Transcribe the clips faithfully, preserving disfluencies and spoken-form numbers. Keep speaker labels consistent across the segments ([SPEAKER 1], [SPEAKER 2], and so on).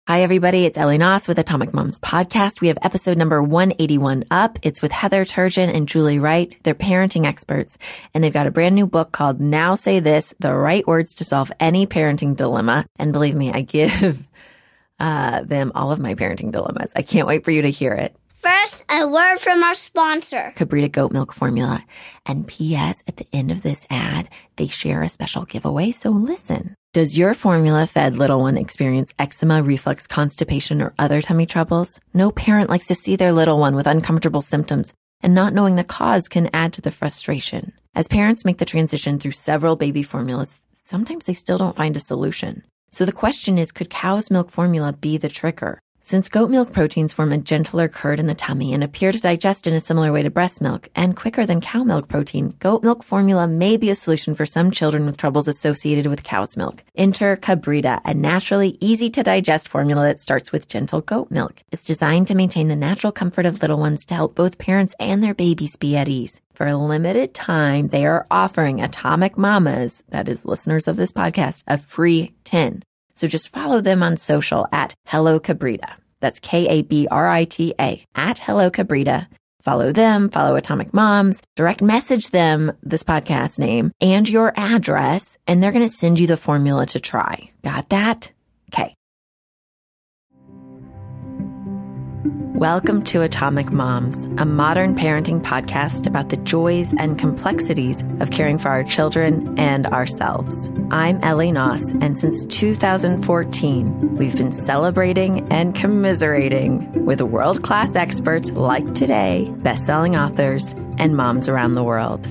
[SPEAKER 1] Hi, everybody. It's Ellie Noss with Atomic Moms Podcast. We have episode number one eighty-one up. It's with Heather Turgeon and Julie Wright. They're parenting experts, and they've got a brand new book called Now Say This, The Right Words to Solve Any Parenting Dilemma. And believe me, I give uh, them all of my parenting dilemmas. I can't wait for you to hear it.
[SPEAKER 2] First, a word from our sponsor,
[SPEAKER 1] Kabrita Goat Milk Formula. And P S, at the end of this ad, they share a special giveaway, so listen. Does your formula-fed little one experience eczema, reflux, constipation, or other tummy troubles? No parent likes to see their little one with uncomfortable symptoms, and not knowing the cause can add to the frustration. As parents make the transition through several baby formulas, sometimes they still don't find a solution. So the question is, could cow's milk formula be the trigger? Since goat milk proteins form a gentler curd in the tummy and appear to digest in a similar way to breast milk and quicker than cow milk protein, goat milk formula may be a solution for some children with troubles associated with cow's milk. Enter Kabrita, a naturally easy-to-digest formula that starts with gentle goat milk. It's designed to maintain the natural comfort of little ones to help both parents and their babies be at ease. For a limited time, they are offering Atomic Mamas, that is listeners of this podcast, a free tin. So just follow them on social at Hello Kabrita. That's K A B R I T A, at Hello Kabrita. Follow them, follow Atomic Moms, direct message them this podcast name and your address, and they're going to send you the formula to try. Got that? Okay. Welcome to Atomic Moms, a modern parenting podcast about the joys and complexities of caring for our children and ourselves. I'm Ellie Noss, and since two thousand fourteen, we've been celebrating and commiserating with world-class experts like today, best-selling authors, and moms around the world.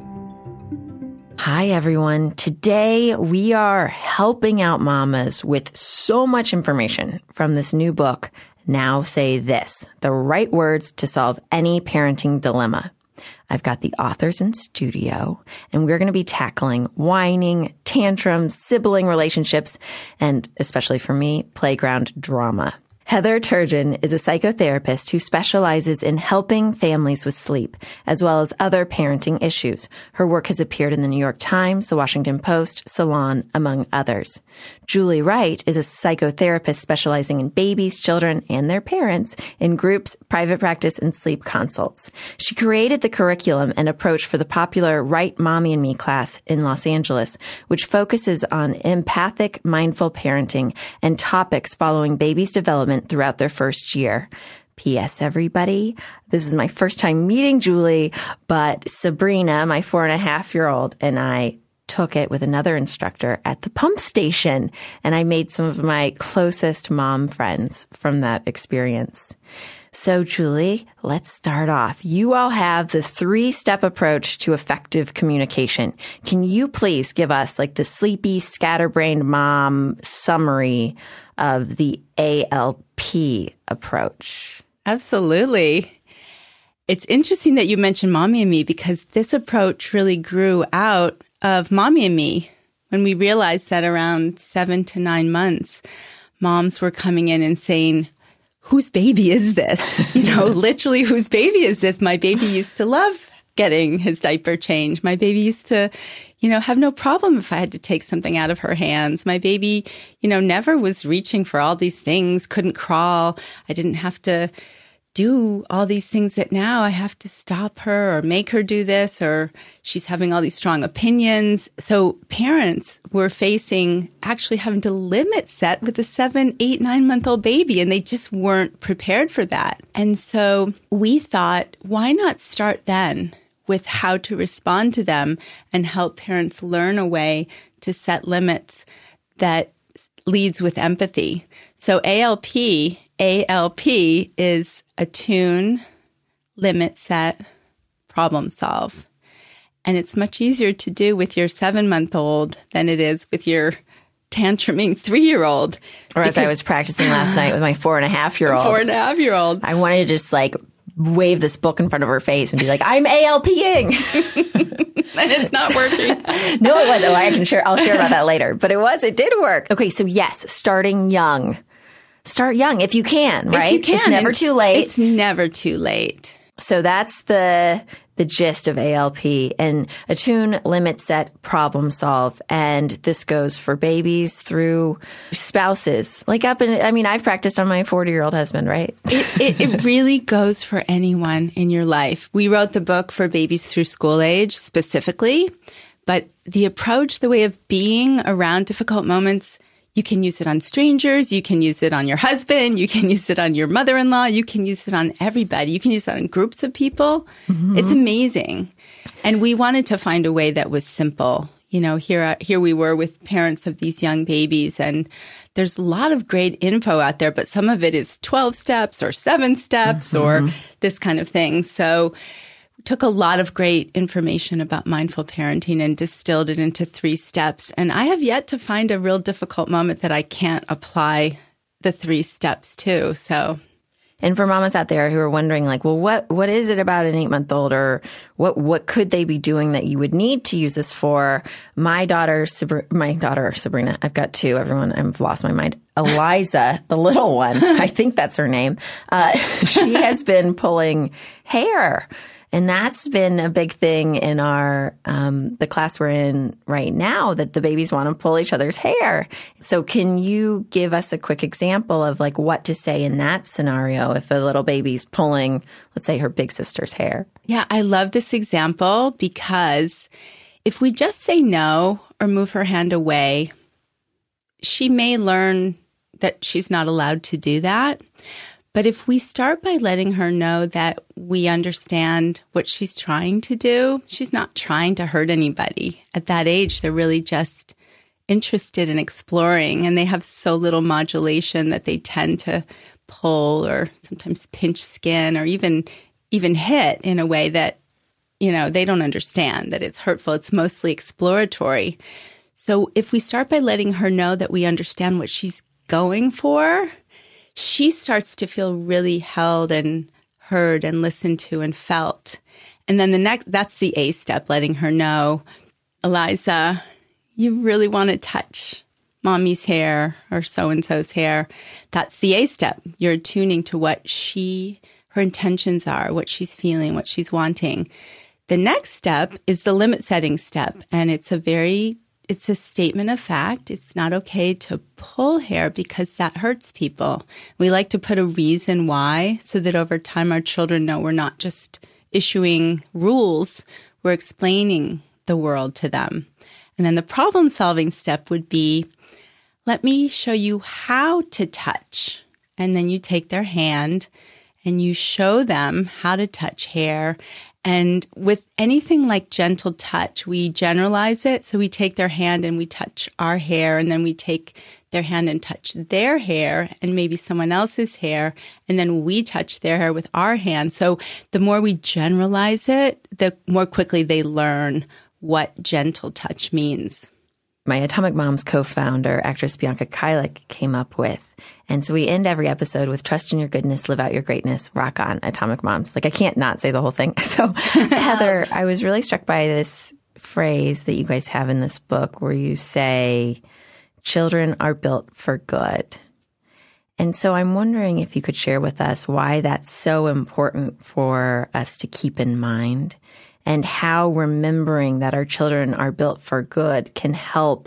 [SPEAKER 1] Hi, everyone. Today, we are helping out mamas with so much information from this new book, Now Say This, The Right Words to Solve Any Parenting Dilemma. I've got the authors in studio, and we're going to be tackling whining, tantrums, sibling relationships, and especially for me, playground drama. Heather Turgeon is a psychotherapist who specializes in helping families with sleep, as well as other parenting issues. Her work has appeared in the New York Times, the Washington Post, Salon, among others. Julie Wright is a psychotherapist specializing in babies, children, and their parents in groups, private practice, and sleep consults. She created the curriculum and approach for the popular Write Mommy and Me class in Los Angeles, which focuses on empathic, mindful parenting and topics following babies' development throughout their first year. P S everybody, this is my first time meeting Julie, but Sabrina, my four and a half year old, and I took it with another instructor at the pump station, and I made some of my closest mom friends from that experience. So Julie, let's start off. You all have the three-step approach to effective communication. Can you please give us like the sleepy, scatterbrained mom summary of the A L P approach?
[SPEAKER 3] Absolutely. It's interesting that you mentioned Mommy and Me because this approach really grew out of Mommy and Me when we realized that around seven to nine months, moms were coming in and saying, whose baby is this? You know, literally, whose baby is this? My baby used to love getting his diaper changed. My baby used to, you know, have no problem if I had to take something out of her hands. My baby, you know, never was reaching for all these things, couldn't crawl. I didn't have to do all these things that now I have to stop her or make her do this, or she's having all these strong opinions. So parents were facing actually having to limit set with a seven, eight, nine month old baby, and they just weren't prepared for that. And so we thought, why not start then with how to respond to them and help parents learn a way to set limits that leads with empathy. So A L P, A L P is attune, limit set, problem solve. And it's much easier to do with your seven-month-old than it is with your tantruming three-year-old.
[SPEAKER 1] Or as I was practicing last night with my four-and-a-half-year-old.
[SPEAKER 3] Four-and-a-half-year-old.
[SPEAKER 1] I wanted to just like wave this book in front of her face and be like, I'm ALPing.
[SPEAKER 3] And it's not working.
[SPEAKER 1] No, it was. Oh, I can share. I'll share about that later. But it was. It did work. Okay, so yes, starting young. Start young if you can, right?
[SPEAKER 3] If you can.
[SPEAKER 1] It's never too late.
[SPEAKER 3] It's never too late.
[SPEAKER 1] So that's the the gist of A L P and attune, limit, set, problem solve. And this goes for babies through spouses. Like up in, I mean, I've practiced on my forty-year-old husband, right?
[SPEAKER 3] It, it, it really goes for anyone in your life. We wrote the book for babies through school age specifically, but the approach, the way of being around difficult moments, you can use it on strangers. You can use it on your husband. You can use it on your mother-in-law. You can use it on everybody. You can use it on groups of people. Mm-hmm. It's amazing. And we wanted to find a way that was simple. You know, here, here we were with parents of these young babies, and there's a lot of great info out there, but some of it is twelve steps or seven steps mm-hmm. or this kind of thing. So took a lot of great information about mindful parenting and distilled it into three steps. And I have yet to find a real difficult moment that I can't apply the three steps to. So,
[SPEAKER 1] and for mamas out there who are wondering, like, well, what what is it about an eight-month-old, or what what could they be doing that you would need to use this for? My daughter, Sabri- my daughter Sabrina, I've got two. Everyone, I've lost my mind. Eliza, the little one, I think that's her name. Uh, she has been pulling hair. And that's been a big thing in our, um, the class we're in right now, that the babies want to pull each other's hair. So can you give us a quick example of like what to say in that scenario if a little baby's pulling, let's say, her big sister's hair?
[SPEAKER 3] Yeah, I love this example because if we just say no or move her hand away, she may learn that she's not allowed to do that. But if we start by letting her know that we understand what she's trying to do, she's not trying to hurt anybody. At that age, they're really just interested in exploring, and they have so little modulation that they tend to pull or sometimes pinch skin or even even hit in a way that, you know, they don't understand that it's hurtful. It's mostly exploratory. So if we start by letting her know that we understand what she's going for, she starts to feel really held and heard and listened to and felt. And then the next, that's the A step, letting her know, Eliza, you really want to touch mommy's hair or so-and-so's hair. That's the A step. You're attuning to what she, her intentions are, what she's feeling, what she's wanting. The next step is the limit setting step. And it's a very It's a statement of fact. It's not okay to pull hair because that hurts people. We like to put a reason why so that over time our children know we're not just issuing rules, we're explaining the world to them. And then the problem-solving step would be, let me show you how to touch. And then you take their hand and you show them how to touch hair. And with anything like gentle touch, we generalize it. So we take their hand and we touch our hair, and then we take their hand and touch their hair and maybe someone else's hair, and then we touch their hair with our hand. So the more we generalize it, the more quickly they learn what gentle touch means.
[SPEAKER 1] My Atomic Moms co-founder, actress Bianca Keilik, came up with. And so we end every episode with trust in your goodness, live out your greatness, rock on, Atomic Moms. Like I can't not say the whole thing. So Heather, I was really struck by this phrase that you guys have in this book where you say, children are built for good. And so I'm wondering if you could share with us why that's so important for us to keep in mind, and how remembering that our children are built for good can help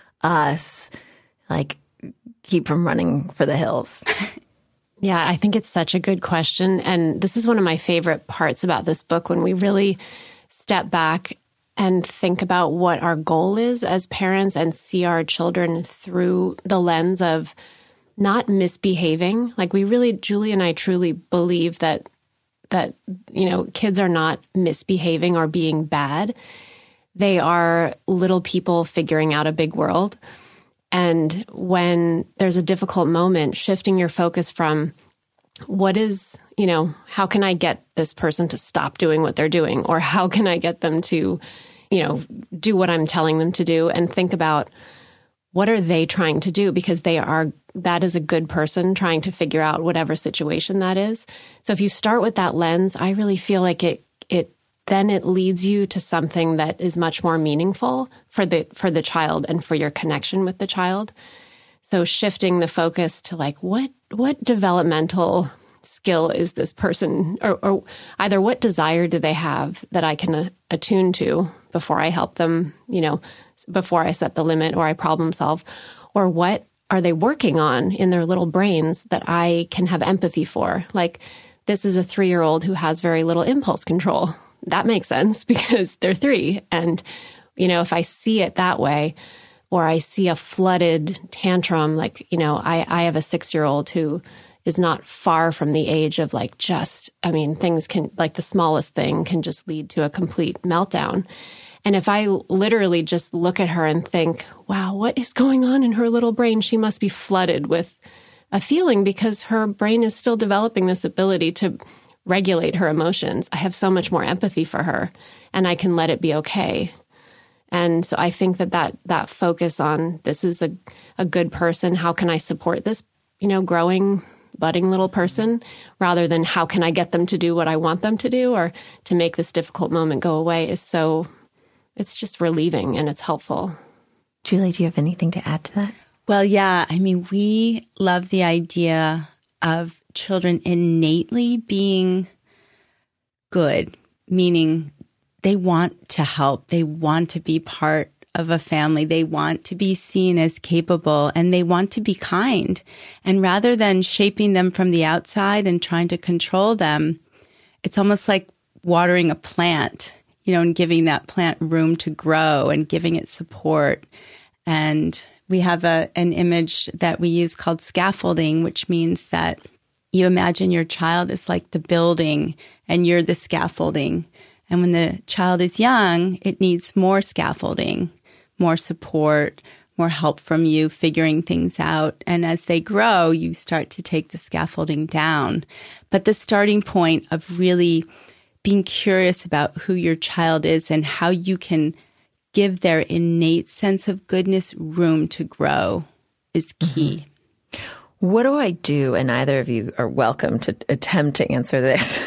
[SPEAKER 1] us, like, keep from running for the hills.
[SPEAKER 4] Yeah, I think it's such a good question. And this is one of my favorite parts about this book, when we really step back and think about what our goal is as parents and see our children through the lens of not misbehaving. Like we really, Julie and I truly believe that that, you know, kids are not misbehaving or being bad. They are little people figuring out a big world. And when there's a difficult moment, shifting your focus from what is, you know, how can I get this person to stop doing what they're doing? Or how can I get them to, you know, do what I'm telling them to do, and think about what are they trying to do? Because they are, that is a good person trying to figure out whatever situation that is. So if you start with that lens, I really feel like it, it, then it leads you to something that is much more meaningful for the, for the child and for your connection with the child. So shifting the focus to like, what, what developmental skill is this person, or, or either what desire do they have that I can uh, attune to before I help them, you know, before I set the limit or I problem solve, or what are they working on in their little brains that I can have empathy for? Like, this is a three-year-old who has very little impulse control. That makes sense because they're three. And, you know, if I see it that way, or I see a flooded tantrum, like, you know, I, I have a six-year-old who is not far from the age of like just, I mean, things can, like the smallest thing can just lead to a complete meltdown. And if I literally just look at her and think, wow, what is going on in her little brain? She must be flooded with a feeling because her brain is still developing this ability to regulate her emotions. I have so much more empathy for her and I can let it be okay. And so I think that that, that focus on this is a, a good person. How can I support this, you know, growing, budding little person, rather than how can I get them to do what I want them to do or to make this difficult moment go away is so, it's just relieving and it's helpful.
[SPEAKER 1] Julie, do you have anything to add to that?
[SPEAKER 3] Well, yeah. I mean, we love the idea of children innately being good, meaning they want to help. They want to be part of a family. They want to be seen as capable and they want to be kind. And rather than shaping them from the outside and trying to control them, it's almost like watering a plant, you know, and giving that plant room to grow and giving it support. And we have a, an image that we use called scaffolding, which means that you imagine your child is like the building and you're the scaffolding. And when the child is young, it needs more scaffolding, more support, more help from you figuring things out. And as they grow, you start to take the scaffolding down. But the starting point of really being curious about who your child is and how you can give their innate sense of goodness room to grow is key.
[SPEAKER 1] Mm-hmm. What do I do? And either of you are welcome to attempt to answer this.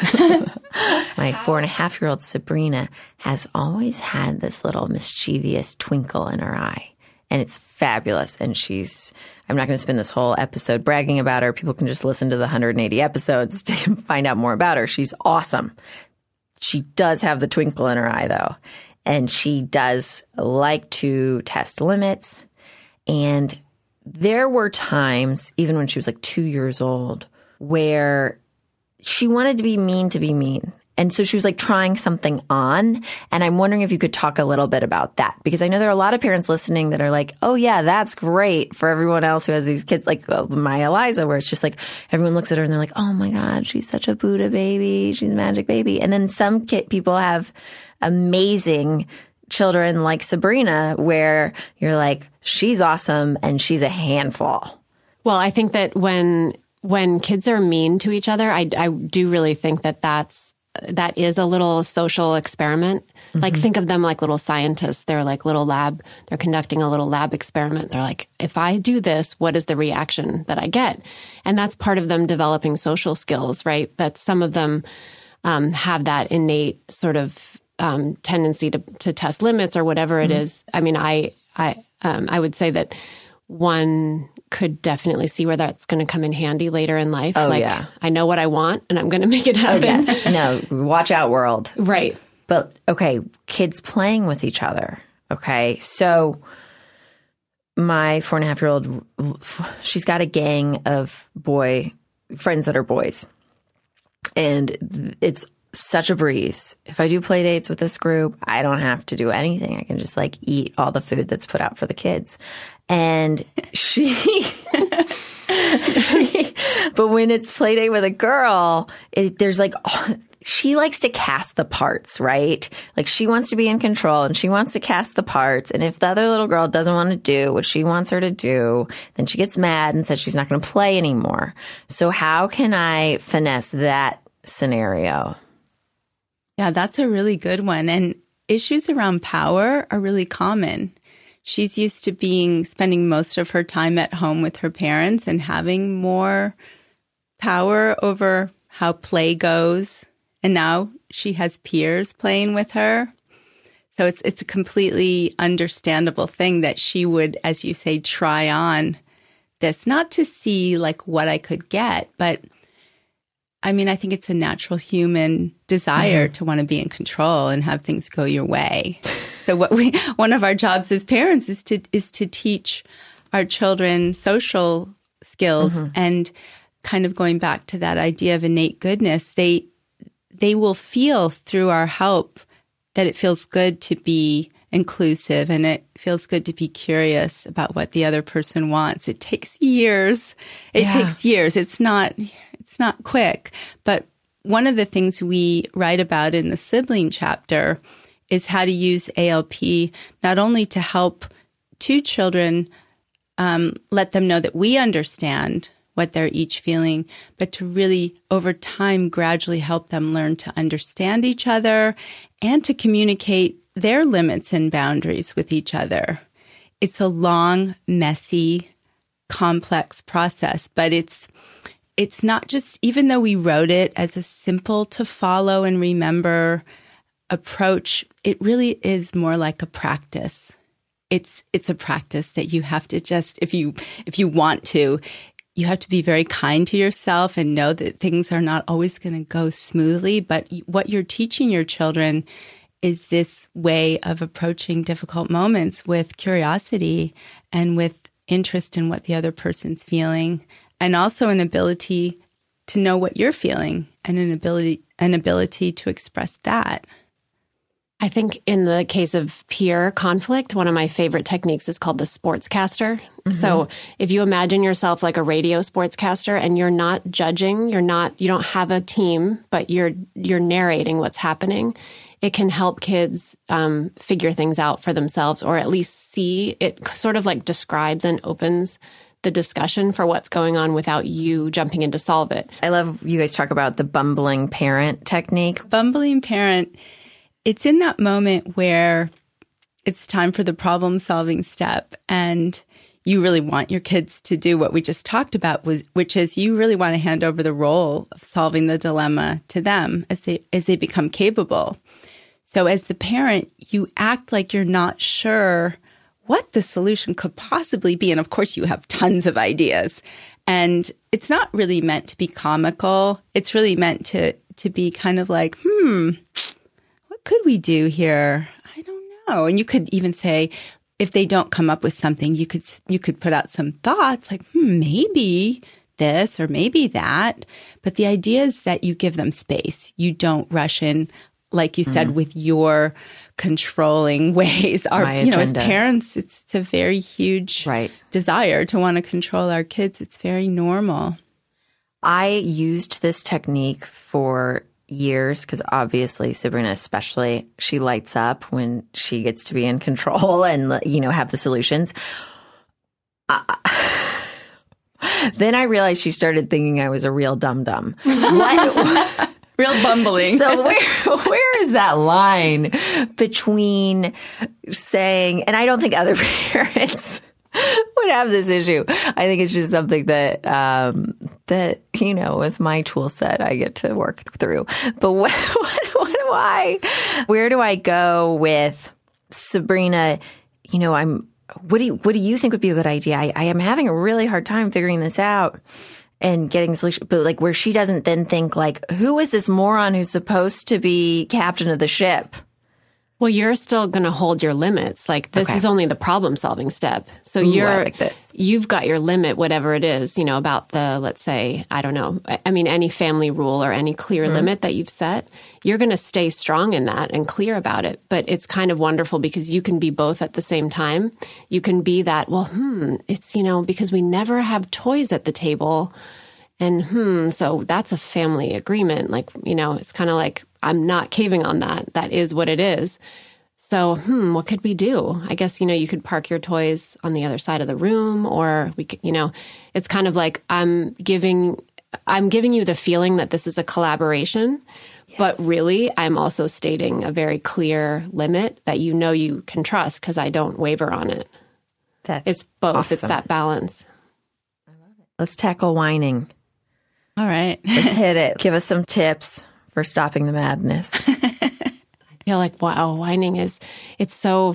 [SPEAKER 1] My four and a half year old Sabrina has always had this little mischievous twinkle in her eye. And it's fabulous. And she's, I'm not going to spend this whole episode bragging about her. People can just listen to the one hundred eighty episodes to find out more about her. She's awesome. She does have the twinkle in her eye, though. And she does like to test limits. And there were times, even when she was like two years old, where she wanted to be mean to be mean. And so she was like trying something on. And I'm wondering if you could talk a little bit about that, because I know there are a lot of parents listening that are like, oh, yeah, that's great for everyone else who has these kids like uh, my Eliza, where it's just like everyone looks at her and they're like, oh, my God, she's such a Buddha baby. She's a magic baby. And then some kid, people have amazing children like Sabrina, where you're like, she's awesome and she's a handful.
[SPEAKER 4] Well, I think that when when kids are mean to each other, I, I do really think that that's that is a little social experiment. Mm-hmm. Like, think of them like little scientists. They're like little lab. They're conducting a little lab experiment. They're like, if I do this, what is the reaction that I get? And that's part of them developing social skills, right? That some of them um, have that innate sort of um, tendency to, to test limits or whatever it mm-hmm. is. I mean, I I um, I would say that one could definitely see where that's going to come in handy later in life.
[SPEAKER 1] Oh,
[SPEAKER 4] like,
[SPEAKER 1] yeah.
[SPEAKER 4] I know what I want and I'm going to make it happen.
[SPEAKER 1] Oh, yes. No, watch out, world.
[SPEAKER 4] Right.
[SPEAKER 1] But, okay, kids playing with each other. Okay. So my four and a half year old, she's got a gang of boy friends that are boys. And it's such a breeze. If I do play dates with this group, I don't have to do anything. I can just like eat all the food that's put out for the kids. And she, she but when it's play date with a girl, it, there's like, oh, she likes to cast the parts, right? Like, she wants to be in control and she wants to cast the parts. And if the other little girl doesn't want to do what she wants her to do, then she gets mad and says she's not going to play anymore. So how can I finesse that scenario?
[SPEAKER 3] Yeah, that's a really good one. And issues around power are really common. She's used to being, spending most of her time at home with her parents and having more power over how play goes. And now she has peers playing with her. So it's it's a completely understandable thing that she would, as you say, try on this, not to see like what I could get, but I mean, I think it's a natural human desire mm-hmm. to want to be in control and have things go your way. So what we, one of our jobs as parents is to, is to teach our children social skills mm-hmm. and kind of going back to that idea of innate goodness. They, they will feel through our help that it feels good to be inclusive and it feels good to be curious about what the other person wants. It takes years. It yeah. takes years. It's not, it's not quick. But one of the things we write about in the sibling chapter is how to use A L P not only to help two children um, let them know that we understand what they're each feeling, but to really, over time, gradually help them learn to understand each other and to communicate their limits and boundaries with each other. It's a long, messy, complex process, but it's it's not just, even though we wrote it as a simple to follow and remember approach, it really is more like a practice. It's it's a practice that you have to just, if you if you want to, you have to be very kind to yourself and know that things are not always going to go smoothly. But what you're teaching your children is this way of approaching difficult moments with curiosity and with interest in what the other person's feeling, and also an ability to know what you're feeling and an ability an ability to express that.
[SPEAKER 4] I think in the case of peer conflict, one of my favorite techniques is called the sportscaster. Mm-hmm. So if you imagine yourself like a radio sportscaster and you're not judging, you're not, you don't have a team, but you're you're narrating what's happening, it can help kids um, figure things out for themselves, or at least see it sort of like describes and opens the discussion for what's going on without you jumping in to solve it.
[SPEAKER 1] I love you guys talk about the bumbling parent technique.
[SPEAKER 3] Bumbling parent. It's in that moment where it's time for the problem-solving step, and you really want your kids to do what we just talked about, was which is you really want to hand over the role of solving the dilemma to them as they as they become capable. So as the parent, you act like you're not sure what the solution could possibly be, and of course you have tons of ideas. And it's not really meant to be comical. It's really meant to to be kind of like, hmm, could we do here? I don't know. And you could even say, if they don't come up with something, you could you could put out some thoughts like, hmm, maybe this or maybe that. But the idea is that you give them space. You don't rush in, like you said, mm. with your controlling ways. Our,
[SPEAKER 1] My
[SPEAKER 3] you know,
[SPEAKER 1] agenda.
[SPEAKER 3] As parents, it's, it's a very huge
[SPEAKER 1] right.
[SPEAKER 3] desire to want to control our kids. It's very normal.
[SPEAKER 1] I used this technique for years because obviously Sabrina especially, she lights up when she gets to be in control and, you know, have the solutions. Uh, then I realized she started thinking I was a real dum-dum. What?
[SPEAKER 3] Real bumbling.
[SPEAKER 1] So where where is that line between saying, and I don't think other parents would have this issue. I think it's just something that, um, that, you know, with my tool set, I get to work through. But what, what, what do I, where do I go with Sabrina? You know, I'm, what do you, what do you think would be a good idea? I, I am having a really hard time figuring this out and getting a solution, but like where she doesn't then think like, who is this moron who's supposed to be captain of the ship?
[SPEAKER 4] Well, you're still going to hold your limits. Like this
[SPEAKER 1] Okay.
[SPEAKER 4] is only the problem solving step. So
[SPEAKER 1] Ooh,
[SPEAKER 4] you're,
[SPEAKER 1] I like this.
[SPEAKER 4] you've got your limit, whatever it is, you know, about the, let's say, I don't know. I, I mean, any family rule or any clear mm-hmm. limit that you've set, you're going to stay strong in that and clear about it. But it's kind of wonderful because you can be both at the same time. You can be that, well, hmm, it's, you know, because we never have toys at the table. And hmm, so that's a family agreement. Like, you know, it's kind of like, I'm not caving on that. That is what it is. So, hmm, what could we do? I guess, you know, you could park your toys on the other side of the room, or we could, you know, it's kind of like I'm giving, I'm giving you the feeling that this is a collaboration, yes. but really I'm also stating a very clear limit that you know you can trust because I don't waver on it.
[SPEAKER 1] That's
[SPEAKER 4] It's both.
[SPEAKER 1] awesome.
[SPEAKER 4] It's that balance.
[SPEAKER 1] I love it. Let's tackle whining.
[SPEAKER 3] All right.
[SPEAKER 1] Let's hit it. Give us some tips for stopping the madness.
[SPEAKER 4] I feel like, wow, whining is, it's so,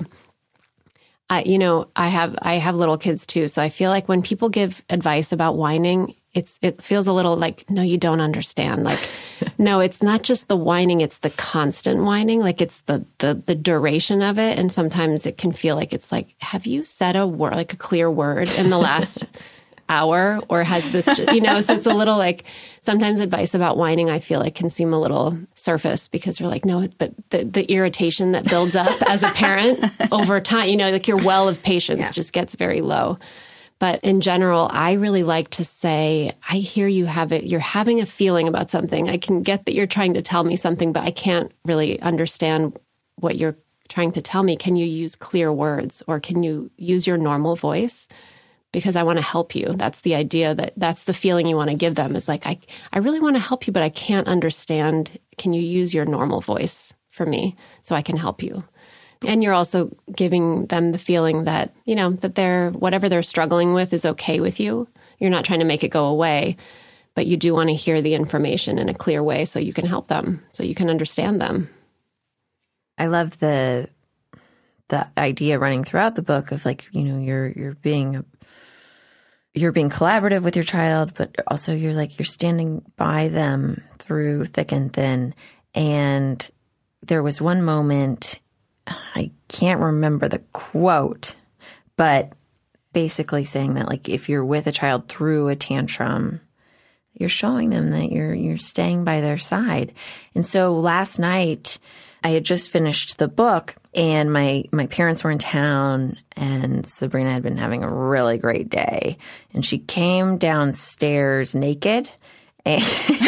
[SPEAKER 4] I, you know, I have, I have little kids too. So I feel like when people give advice about whining, it's it feels a little like, no, you don't understand. Like, no, it's not just the whining, it's the constant whining. Like it's the, the the duration of it. And sometimes it can feel like it's like, have you said a word, like a clear word in the last hour? Or has this, you know, so it's a little like, sometimes advice about whining, I feel like can seem a little surface because you're like, no, but the, the irritation that builds up as a parent over time, you know, like your well of patience yeah. just gets very low. But in general, I really like to say, I hear you have it. You're having a feeling about something. I can get that you're trying to tell me something, but I can't really understand what you're trying to tell me. Can you use clear words or can you use your normal voice? Because I want to help you. That's the idea, that that's the feeling you want to give them is like, I, I really want to help you, but I can't understand. Can you use your normal voice for me so I can help you? And you're also giving them the feeling that, you know, that they're, whatever they're struggling with is okay with you. You're not trying to make it go away, but you do want to hear the information in a clear way so you can help them, so you can understand them.
[SPEAKER 1] I love the the idea running throughout the book of like, you know, you're you're being you're being collaborative with your child, but also you're like you're standing by them through thick and thin. And there was one moment, I can't remember the quote, but basically saying that like if you're with a child through a tantrum, you're showing them that you're you're staying by their side. And so last night I had just finished the book and my my parents were in town and Sabrina had been having a really great day. And she came downstairs naked and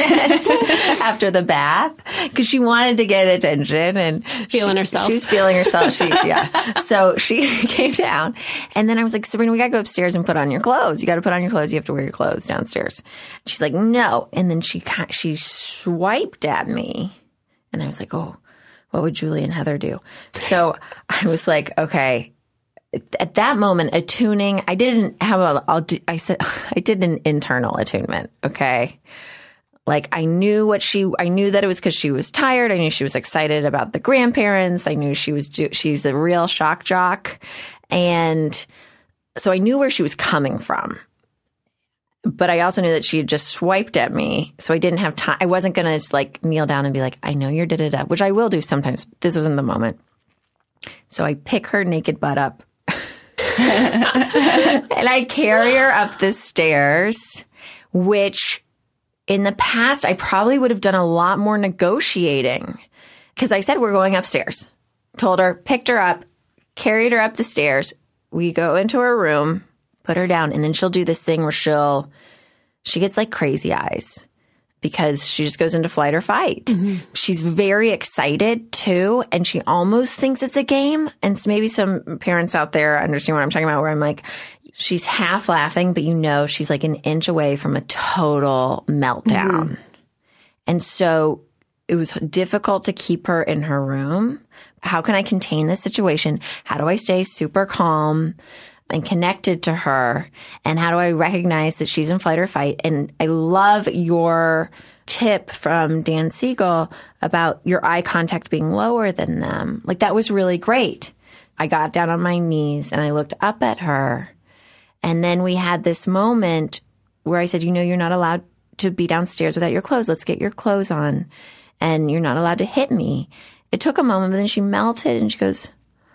[SPEAKER 1] after the bath because she wanted to get attention and
[SPEAKER 4] feeling
[SPEAKER 1] she,
[SPEAKER 4] herself.
[SPEAKER 1] She was feeling herself. She, yeah. So she came down and then I was like, Sabrina, we got to go upstairs and put on your clothes. You got to put on your clothes. You have to wear your clothes downstairs. She's like, no. And then she she swiped at me and I was like, oh, what would Julie and Heather do? So I was like, okay. At that moment, attuning, I didn't have a, I'll do, I said, I did an internal attunement. Okay. Like I knew what she, I knew that it was because she was tired. I knew she was excited about the grandparents. I knew she was, she's a real shock jock. And so I knew where she was coming from. But I also knew that she had just swiped at me. So I didn't have time. I wasn't going to like kneel down and be like, I know you're da-da-da, which I will do sometimes. This wasn't the moment. So I pick her naked butt up. And I carry her up the stairs, which in the past, I probably would have done a lot more negotiating because I said, we're going upstairs. Told her, picked her up, carried her up the stairs. We go into her room, put her down, and then she'll do this thing where she'll, she gets like crazy eyes because she just goes into flight or fight. Mm-hmm. She's very excited too, and she almost thinks it's a game. And so maybe some parents out there understand what I'm talking about, where I'm like, she's half laughing, but you know she's like an inch away from a total meltdown. Mm-hmm. And so it was difficult to keep her in her room. How can I contain this situation? How do I stay super calm and connected to her? And how do I recognize that she's in flight or fight? And I love your tip from Dan Siegel about your eye contact being lower than them. Like that was really great. I got down on my knees and I looked up at her. And then we had this moment where I said, you know, you're not allowed to be downstairs without your clothes. Let's get your clothes on. And you're not allowed to hit me. It took a moment, but then she melted and she goes,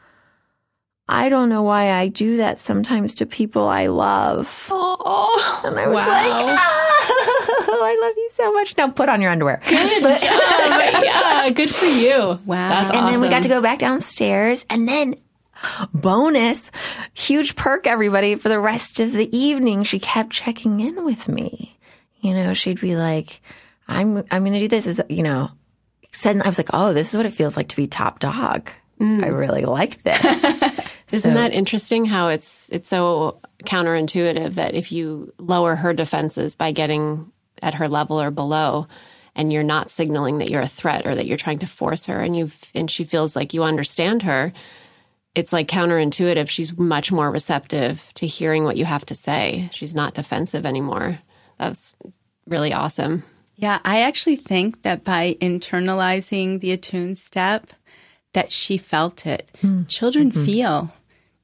[SPEAKER 1] I don't know why I do that sometimes to people I love. Oh, and I was wow. like, oh, I love you so much. Now put on your underwear.
[SPEAKER 4] Good but, job. Yeah, good for you. Wow. That's
[SPEAKER 1] and
[SPEAKER 4] awesome.
[SPEAKER 1] then we got to go back downstairs. And then bonus, huge perk, everybody, for the rest of the evening, she kept checking in with me. You know, she'd be like, I'm I'm going to do this. Is you know, said I was like, oh, this is what it feels like to be top dog. Mm. I really like this.
[SPEAKER 4] Isn't so, that interesting how it's it's so counterintuitive that if you lower her defenses by getting at her level or below and you're not signaling that you're a threat or that you're trying to force her and you and she feels like you understand her, it's like counterintuitive. She's much more receptive to hearing what you have to say. She's not defensive anymore. That's really awesome.
[SPEAKER 3] Yeah, I actually think that by internalizing the attune step, that she felt it. Mm. Children mm-hmm. feel.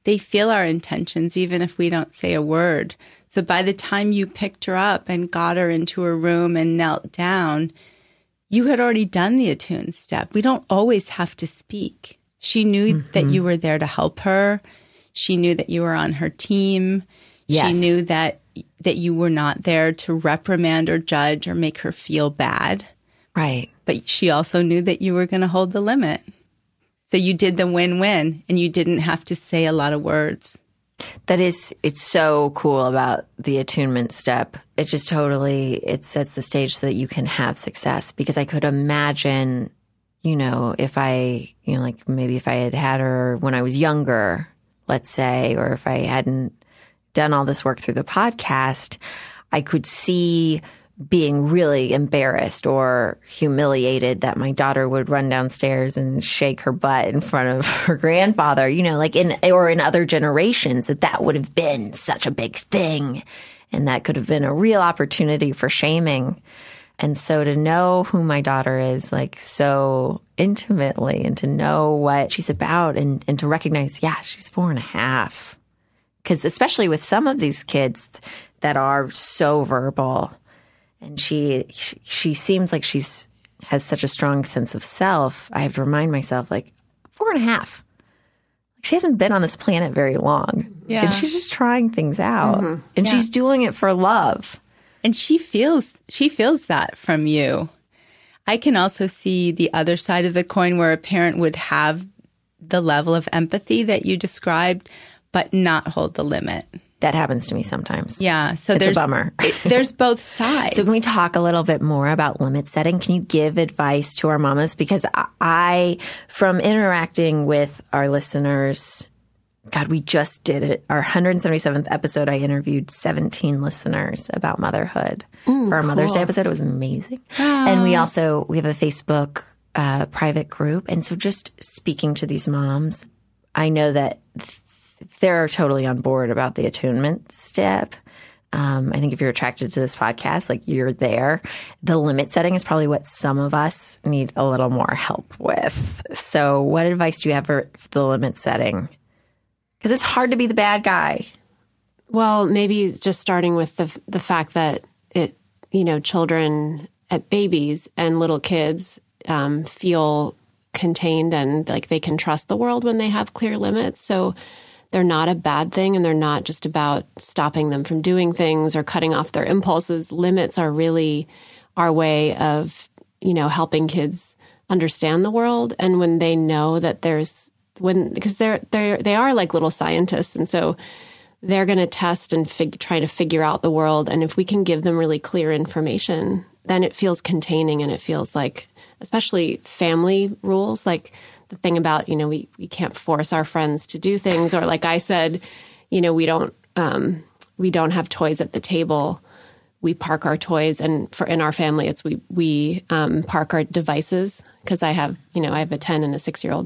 [SPEAKER 3] They feel our intentions, even if we don't say a word. So by the time you picked her up and got her into her room and knelt down, you had already done the attune step. We don't always have to speak. She knew mm-hmm. that you were there to help her. She knew that you were on her team. Yes. She knew that that you were not there to reprimand or judge or make her feel bad.
[SPEAKER 1] Right.
[SPEAKER 3] But she also knew that you were going to hold the limit. So you did the win-win, and you didn't have to say a lot of words.
[SPEAKER 1] That is, it's so cool about the attunement step. It just totally, it sets the stage so that you can have success. Because I could imagine, you know, if I, you know, like maybe if I had had her when I was younger, let's say, or if I hadn't done all this work through the podcast, I could see being really embarrassed or humiliated that my daughter would run downstairs and shake her butt in front of her grandfather, you know, like in, or in other generations, that that would have been such a big thing. And that could have been a real opportunity for shaming. And so to know who my daughter is, like, so intimately, and to know what she's about, and, and to recognize, yeah, she's four and a half. Because especially with some of these kids that are so verbal, and she, she she seems like she's has such a strong sense of self, I have to remind myself, like, four and a half. She hasn't been on this planet very long.
[SPEAKER 3] Yeah.
[SPEAKER 1] And she's just trying things out. Mm-hmm. And yeah. she's doing it for love.
[SPEAKER 3] And she feels she feels that from you. I can also see the other side of the coin where a parent would have the level of empathy that you described, but not hold the limit.
[SPEAKER 1] That happens to me sometimes.
[SPEAKER 3] Yeah. So
[SPEAKER 1] it's
[SPEAKER 3] there's
[SPEAKER 1] a bummer.
[SPEAKER 3] it, there's both sides.
[SPEAKER 1] So can we talk a little bit more about limit setting? Can you give advice to our mamas? Because I, from interacting with our listeners, God, we just did it. Our one hundred seventy-seventh episode, I interviewed seventeen listeners about motherhood.
[SPEAKER 3] Ooh,
[SPEAKER 1] for our
[SPEAKER 3] cool.
[SPEAKER 1] Mother's Day episode. It was amazing.
[SPEAKER 3] Oh.
[SPEAKER 1] And we also, we have a Facebook uh, private group. And so just speaking to these moms, I know that th- they're totally on board about the attunement step. Um, I think if you're attracted to this podcast, like, you're there. The limit setting is probably what some of us need a little more help with. So what advice do you have for the limit setting? Because it's hard to be the bad guy.
[SPEAKER 4] Well, maybe just starting with the the fact that it, you know, children, at babies and little kids um, feel contained and like they can trust the world when they have clear limits. So they're not a bad thing, and they're not just about stopping them from doing things or cutting off their impulses. Limits are really our way of, you know, helping kids understand the world. And when they know that there's when because they're they're they are like little scientists, and so they're going to test and fig- try to figure out the world. And if we can give them really clear information, then it feels containing, and it feels like, especially family rules, like the thing about, you know, we, we can't force our friends to do things, or like I said, you know, we don't um, we don't have toys at the table. We park our toys, and for in our family, it's we we um, park our devices, because I have, you know, I have a ten and a six year old.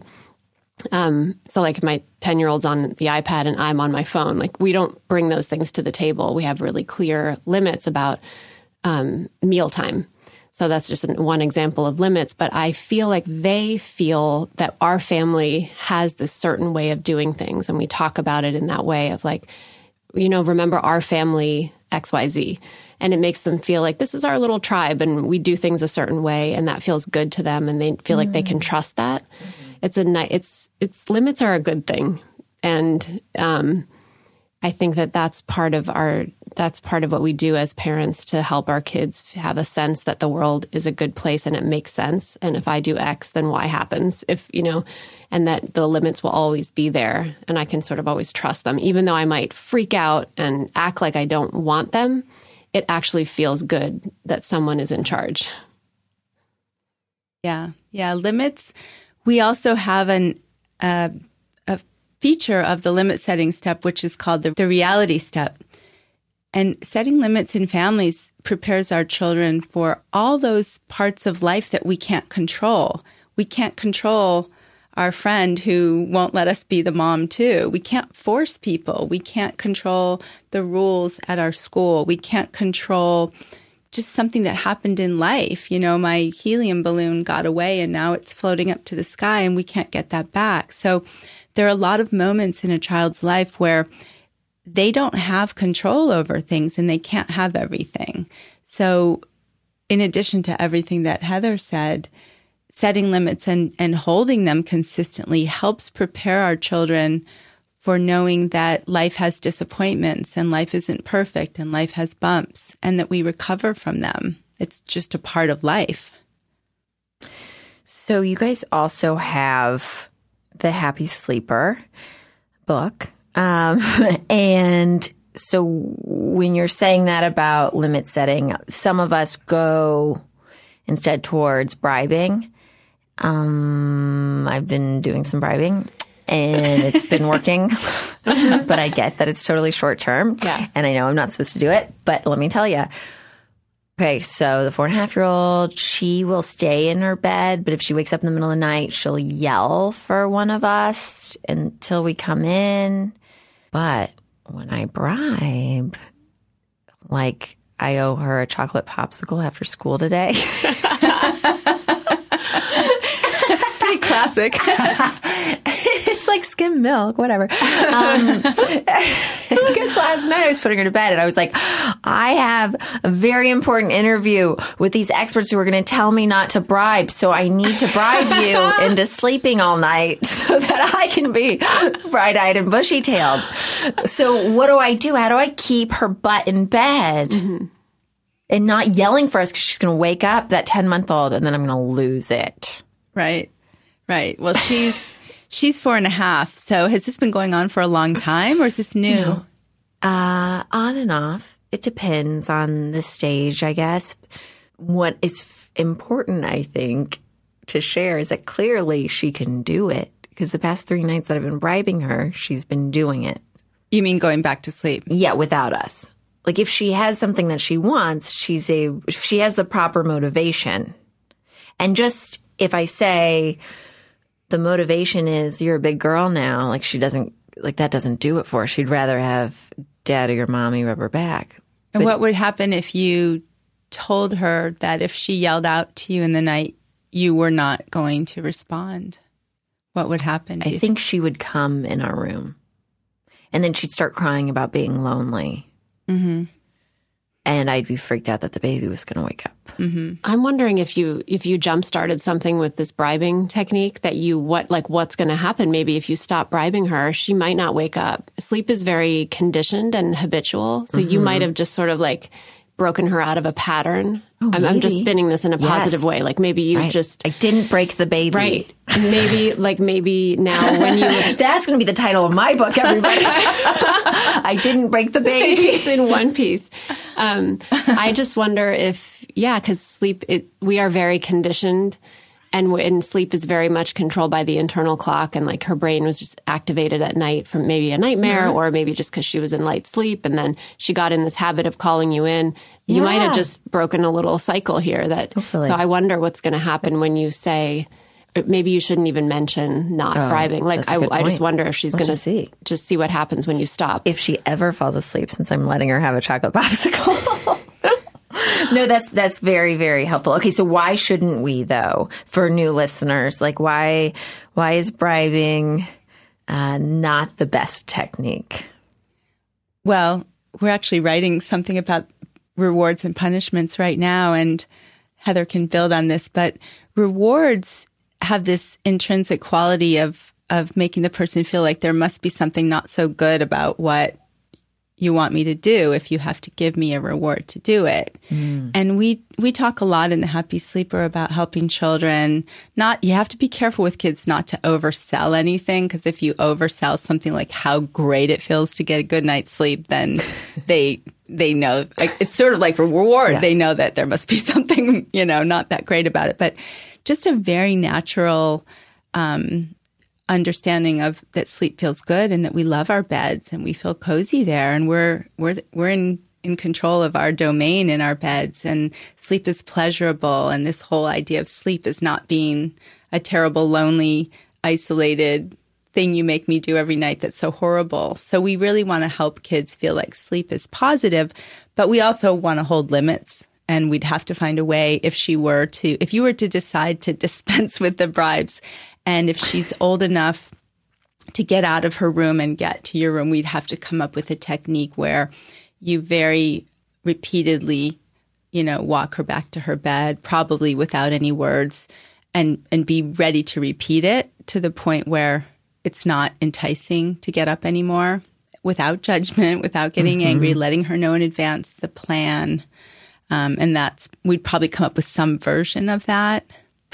[SPEAKER 4] Um, so like my ten year old's on the iPad and I'm on my phone. Like, we don't bring those things to the table. We have really clear limits about um, mealtime. So that's just one example of limits. But I feel like they feel that our family has this certain way of doing things. And we talk about it in that way of like, you know, remember our family X Y Z. And it makes them feel like this is our little tribe and we do things a certain way. And that feels good to them. And they feel mm-hmm. like they can trust that. Mm-hmm. It's a nice, it's, it's limits are a good thing. And, um, I think that that's part of our, that's part of what we do as parents to help our kids have a sense that the world is a good place and it makes sense. And if I do X, then Y happens. If, you know, and that the limits will always be there. And I can sort of always trust them, even though I might freak out and act like I don't want them. It actually feels good that someone is in charge.
[SPEAKER 3] Yeah. Yeah. Limits. We also have an, uh, a feature of the limit setting step, which is called the, the reality step. And setting limits in families prepares our children for all those parts of life that we can't control. We can't control our friend who won't let us be the mom too. We can't force people. We can't control the rules at our school. We can't control just something that happened in life. You know, my helium balloon got away and now it's floating up to the sky and we can't get that back. So there are a lot of moments in a child's life where they don't have control over things and they can't have everything. So in addition to everything that Heather said, setting limits and, and holding them consistently helps prepare our children for knowing that life has disappointments and life isn't perfect and life has bumps and that we recover from them. It's just a part of life.
[SPEAKER 1] So you guys also have the Happy Sleeper book. Um, and so when you're saying that about limit setting, some of us go instead towards bribing. Um, I've been doing some bribing and it's been working, but I get that it's totally short term.
[SPEAKER 4] Yeah.
[SPEAKER 1] And I know I'm not supposed to do it, but let me tell you. Okay, so the four and a half year old, she will stay in her bed, but if she wakes up in the middle of the night, she'll yell for one of us until we come in. But when I bribe, like I owe her a chocolate popsicle after school today.
[SPEAKER 3] Pretty classic.
[SPEAKER 1] It's like skim milk, whatever. Um, because last night I was putting her to bed and I was like, I have a very important interview with these experts who are going to tell me not to bribe. So I need to bribe you into sleeping all night so that I can be bright-eyed and bushy-tailed. So what do I do? How do I keep her butt in bed mm-hmm. and not yelling for us because she's going to wake up, that ten-month-old, and then I'm going to lose it?
[SPEAKER 3] Right. Right. Well, she's... She's four and a half. So has this been going on for a long time or is this new?
[SPEAKER 1] No. Uh, on and off. It depends on the stage, I guess. What is f- important, I think, to share is that clearly she can do it because the past three nights that I've been bribing her, she's been doing it.
[SPEAKER 3] You mean going back to sleep?
[SPEAKER 1] Yeah, without us. Like if she has something that she wants, she's a, if she has the proper motivation. And just if I say... the motivation is you're a big girl now. Like she doesn't, like that doesn't do it for her. She'd rather have dad or your mommy rub her back.
[SPEAKER 3] And
[SPEAKER 1] but,
[SPEAKER 3] what would happen if you told her that if she yelled out to you in the night, you were not going to respond? What would happen?
[SPEAKER 1] I think, think she would come in our room and then she'd start crying about being lonely. Mm-hmm. And I'd be freaked out that the baby was going to wake up.
[SPEAKER 4] Mm-hmm. I'm wondering if you if you jump started something with this bribing technique that you what like what's going to happen. Maybe if you stop bribing her, she might not wake up. Sleep is very conditioned and habitual, so mm-hmm. you might have just sort of like broken her out of a pattern. Oh, I'm, I'm just spinning this in a positive yes. way. Like maybe you
[SPEAKER 1] right.
[SPEAKER 4] just
[SPEAKER 1] I didn't break the baby.
[SPEAKER 4] Right. Maybe like maybe now when you
[SPEAKER 1] that's going to be the title of my book, everybody. I didn't break the baby.
[SPEAKER 4] It's in one piece. Um, I just wonder if yeah, because sleep it, we are very conditioned. And when sleep is very much controlled by the internal clock, and like her brain was just activated at night from maybe a nightmare, mm-hmm. or maybe just because she was in light sleep, and then she got in this habit of calling you in. You yeah. might have just broken a little cycle here. That Hopefully. So I wonder what's going to happen when you say maybe you shouldn't even mention not oh, bribing. Like I, I just wonder if she's going to see just see what happens when you stop.
[SPEAKER 1] If she ever falls asleep, since I'm letting her have a chocolate popsicle. No, that's that's very, very helpful. Okay, so why shouldn't we, though, for new listeners? Like, why why is bribing uh, not the best technique?
[SPEAKER 3] Well, we're actually writing something about rewards and punishments right now, and Heather can build on this, but rewards have this intrinsic quality of, of making the person feel like there must be something not so good about what you want me to do if you have to give me a reward to do it. Mm. And we we talk a lot in the Happy Sleeper about helping children. Not you have to be careful with kids not to oversell anything, because if you oversell something like how great it feels to get a good night's sleep, then they they know like it's sort of like a reward. Yeah. They know that there must be something, you know, not that great about it. But just a very natural um understanding of that sleep feels good and that we love our beds and we feel cozy there and we're we're we're in in control of our domain in our beds, and sleep is pleasurable, and this whole idea of sleep is not being a terrible, lonely, isolated thing you make me do every night that's so horrible. So we really want to help kids feel like sleep is positive, but we also want to hold limits And we'd have to find a way if she were to, if you were to decide to dispense with the bribes, and if she's old enough to get out of her room and get to your room, we'd have to come up with a technique where you very repeatedly, you know, walk her back to her bed, probably without any words, and, and be ready to repeat it to the point where it's not enticing to get up anymore, without judgment, without getting mm-hmm. angry, letting her know in advance the plan. Um, and that's, we'd probably come up with some version of that.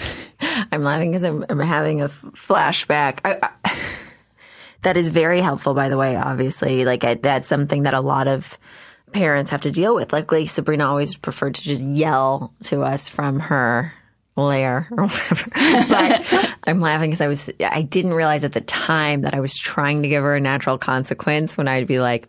[SPEAKER 1] I'm laughing because I'm, I'm having a f- flashback. I, I, that is very helpful, by the way, obviously. Like, I, that's something that a lot of parents have to deal with. Like, like Sabrina always preferred to just yell to us from her lair or whatever. But I'm laughing because I was, I didn't realize at the time that I was trying to give her a natural consequence when I'd be like,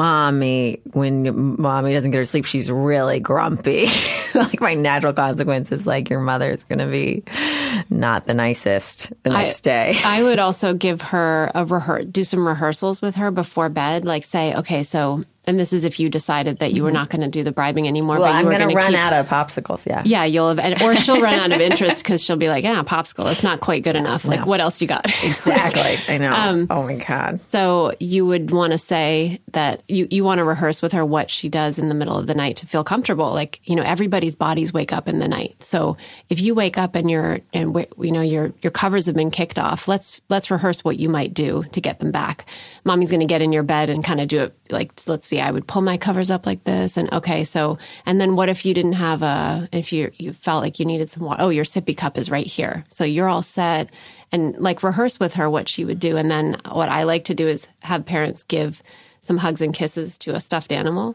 [SPEAKER 1] Mommy, when Mommy doesn't get her sleep, she's really grumpy. Like, my natural consequence is like, your mother's going to be not the nicest the next
[SPEAKER 4] I,
[SPEAKER 1] day.
[SPEAKER 4] I would also give her a rehear- do some rehearsals with her before bed. Like, say, okay, so, and this is if you decided that you were not going to do the bribing anymore.
[SPEAKER 1] Well,
[SPEAKER 4] but you
[SPEAKER 1] I'm
[SPEAKER 4] were
[SPEAKER 1] going to run
[SPEAKER 4] keep,
[SPEAKER 1] out of popsicles, yeah.
[SPEAKER 4] Yeah, you'll have, or she'll run out of interest because she'll be like, yeah, popsicle, it's not quite good enough. Like,
[SPEAKER 1] No.
[SPEAKER 4] what else you got?
[SPEAKER 1] Exactly. I know.
[SPEAKER 4] Um,
[SPEAKER 1] oh, my God.
[SPEAKER 4] So you would want to say that you, you want to rehearse with her what she does in the middle of the night to feel comfortable. Like, you know, everybody's bodies wake up in the night. So if you wake up and you're, and you know, your your covers have been kicked off, let's let's rehearse what you might do to get them back. Mommy's going to get in your bed and kind of do it like, let's see, I would pull my covers up like this. And okay, so, and then what if you didn't have a, if you you felt like you needed some water? Oh, your sippy cup is right here. So you're all set. And like rehearse with her what she would do. And then what I like to do is have parents give some hugs and kisses to a stuffed animal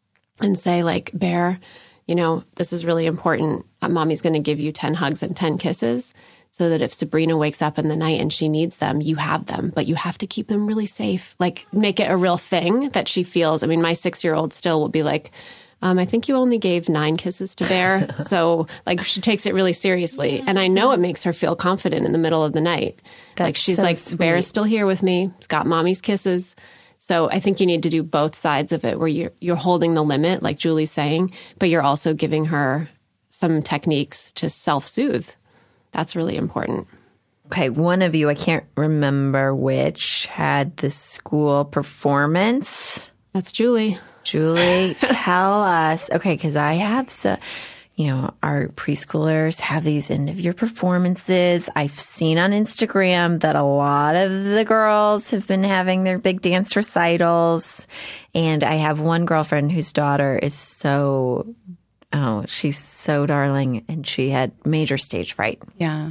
[SPEAKER 4] and say like, Bear, you know, this is really important. Mommy's going to give you ten hugs and ten kisses so that if Sabrina wakes up in the night and she needs them, you have them, but you have to keep them really safe. Like make it a real thing that she feels. I mean, my six-year-old still will be like, Um, I think you only gave nine kisses to Bear. So, like, she takes it really seriously. And I know it makes her feel confident in the middle of the night. That's like, she's so like, sweet. Bear is still here with me. It's got Mommy's kisses. So I think you need to do both sides of it where you're, you're holding the limit, like Julie's saying, but you're also giving her some techniques to self-soothe. That's really important.
[SPEAKER 1] Okay, one of you, I can't remember which, had the school performance.
[SPEAKER 4] That's Julie.
[SPEAKER 1] Julie, tell us. Okay, because I have, so, you know, our preschoolers have these end of year performances. I've seen on Instagram that a lot of the girls have been having their big dance recitals. And I have one girlfriend whose daughter is so, oh, she's so darling. And she had major stage fright.
[SPEAKER 3] Yeah.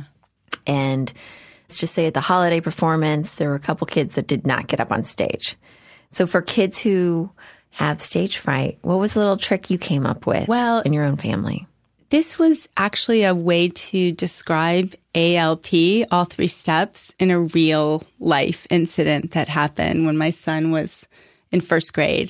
[SPEAKER 1] And let's just say at the holiday performance, there were a couple kids that did not get up on stage. So for kids who have stage fright, what was the little trick you came up with
[SPEAKER 3] well,
[SPEAKER 1] in your own family?
[SPEAKER 3] This was actually a way to describe A L P, all three steps, in a real life incident that happened when my son was in first grade.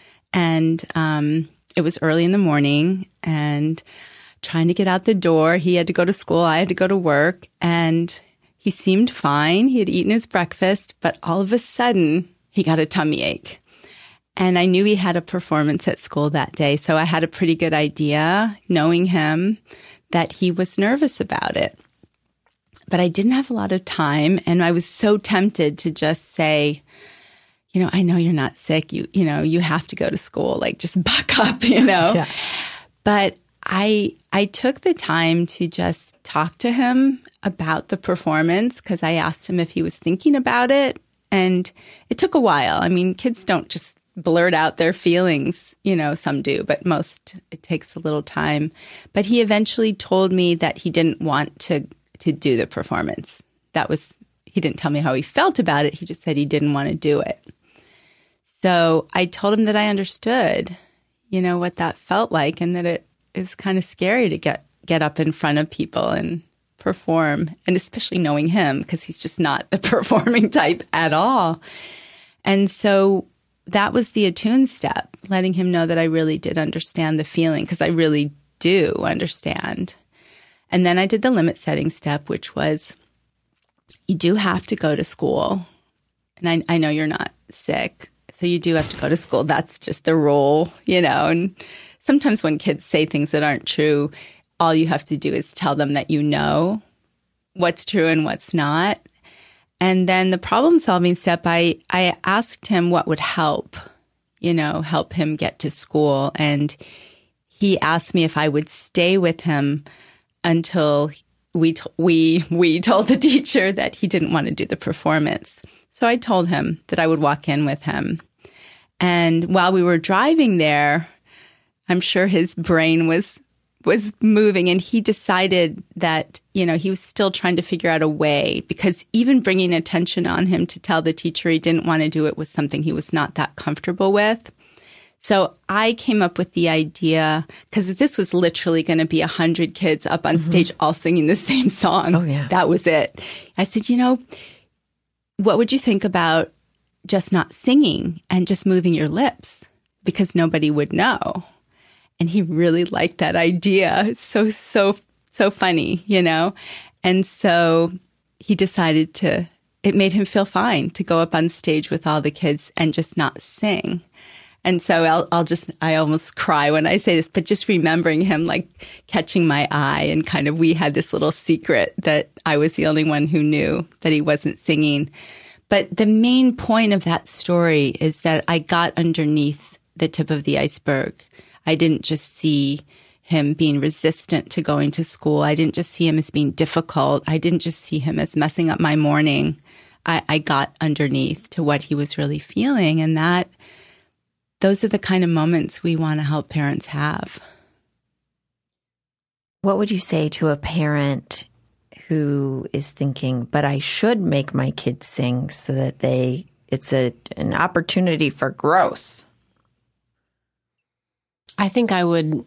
[SPEAKER 3] And um, it was early in the morning and trying to get out the door. He had to go to school. I had to go to work. And he seemed fine. He had eaten his breakfast. But all of a sudden, he got a tummy ache. And I knew he had a performance at school that day. So I had a pretty good idea, knowing him, that he was nervous about it. But I didn't have a lot of time. And I was so tempted to just say, you know, I know you're not sick. You, you know, you have to go to school. Like, just buck up, you know. Yeah. But I, I took the time to just talk to him about the performance because I asked him if he was thinking about it. And it took a while. I mean, kids don't just blurt out their feelings. You know, some do, but most, it takes a little time. But he eventually told me that he didn't want to, to do the performance. That was, he didn't tell me how he felt about it. He just said he didn't want to do it. So I told him that I understood, you know, what that felt like and that it is kind of scary to get, get up in front of people and perform, and especially knowing him because he's just not the performing type at all. And so that was the attune step, letting him know that I really did understand the feeling because I really do understand. And then I did the limit setting step, which was you do have to go to school. And I, I know you're not sick, so you do have to go to school. That's just the rule, you know. And sometimes when kids say things that aren't true, all you have to do is tell them that you know what's true and what's not. And then the problem-solving step, I, I asked him what would help, you know, help him get to school. And he asked me if I would stay with him until we t- we we told the teacher that he didn't want to do the performance. So I told him that I would walk in with him. And while we were driving there, I'm sure his brain was was moving, and he decided that, you know, he was still trying to figure out a way, because even bringing attention on him to tell the teacher he didn't want to do it was something he was not that comfortable with. So I came up with the idea, because this was literally going to be a hundred kids up on mm-hmm. stage all singing the same song.
[SPEAKER 1] Oh, yeah.
[SPEAKER 3] That was it. I said, you know, what would you think about just not singing and just moving your lips? Because nobody would know. And he really liked that idea. It's so, so, so funny, you know? And so he decided to, it made him feel fine to go up on stage with all the kids and just not sing. And so I'll, I'll just, I almost cry when I say this, but just remembering him like catching my eye, and kind of, we had this little secret that I was the only one who knew that he wasn't singing. But the main point of that story is that I got underneath the tip of the iceberg. I didn't just see him being resistant to going to school. I didn't just see him as being difficult. I didn't just see him as messing up my morning. I, I got underneath to what he was really feeling. And that, those are the kind of moments we want to help parents have.
[SPEAKER 1] What would you say to a parent who is thinking, but I should make my kids sing so that they, it's a, an opportunity for growth?
[SPEAKER 4] I think I would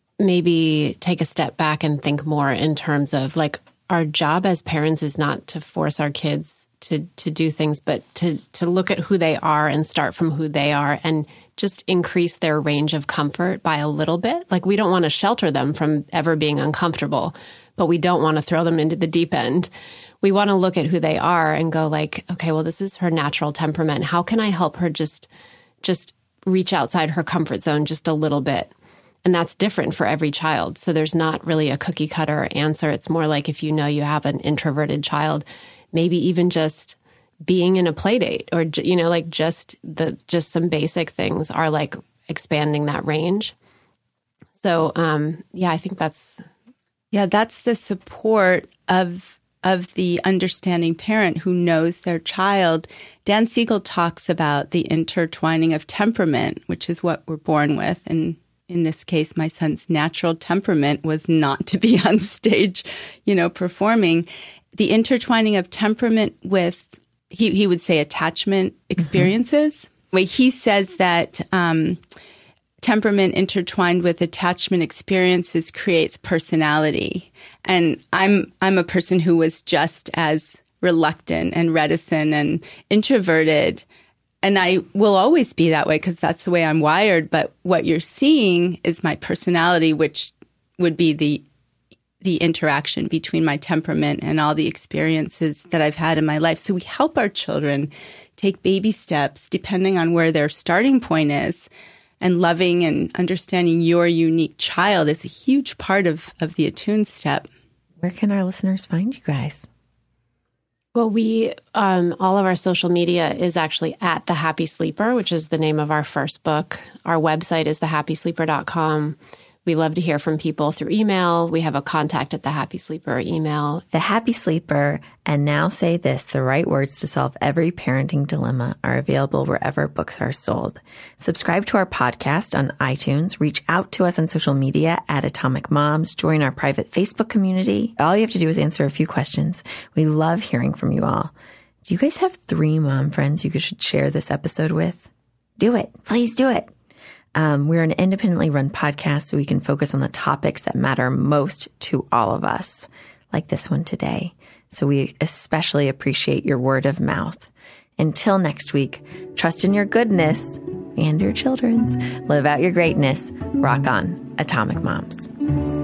[SPEAKER 4] maybe take a step back and think more in terms of, like, our job as parents is not to force our kids to to do things, but to to look at who they are and start from who they are and just increase their range of comfort by a little bit. Like, we don't want to shelter them from ever being uncomfortable, but we don't want to throw them into the deep end. We want to look at who they are and go like, okay, well, this is her natural temperament. How can I help her just just reach outside her comfort zone just a little bit? And that's different for every child. So there's not really a cookie cutter answer. It's more like, if you know you have an introverted child, maybe even just being in a play date, or, you know, like just the, just some basic things are like expanding that range. So, um, yeah, I think that's.
[SPEAKER 3] Yeah, that's the support of of the understanding parent who knows their child. Dan Siegel talks about the intertwining of temperament, which is what we're born with. And in this case, my son's natural temperament was not to be on stage, you know, performing. The intertwining of temperament with, he, he would say, attachment experiences. Mm-hmm. Wait, he says that um, temperament intertwined with attachment experiences creates personality. And I'm I'm a person who was just as reluctant and reticent and introverted. And I will always be that way because that's the way I'm wired. But what you're seeing is my personality, which would be the the interaction between my temperament and all the experiences that I've had in my life. So we help our children take baby steps depending on where their starting point is. And loving and understanding your unique child is a huge part of, of the Attune step.
[SPEAKER 1] Where can our listeners find you guys?
[SPEAKER 4] Well, we, um, all of our social media is actually at The Happy Sleeper, which is the name of our first book. Our website is the happy sleeper dot com. We love to hear from people through email. We have a contact at The Happy Sleeper email.
[SPEAKER 1] The Happy Sleeper and Now Say This, the right words to solve every parenting dilemma, are available wherever books are sold. Subscribe to our podcast on iTunes. Reach out to us on social media at Atomic Moms. Join our private Facebook community. All you have to do is answer a few questions. We love hearing from you all. Do you guys have three mom friends you should share this episode with? Do it. Please do it. Um, we're an independently run podcast, so we can focus on the topics that matter most to all of us, like this one today. So we especially appreciate your word of mouth. Until next week, trust in your goodness and your children's. Live out your greatness. Rock on, Atomic Moms.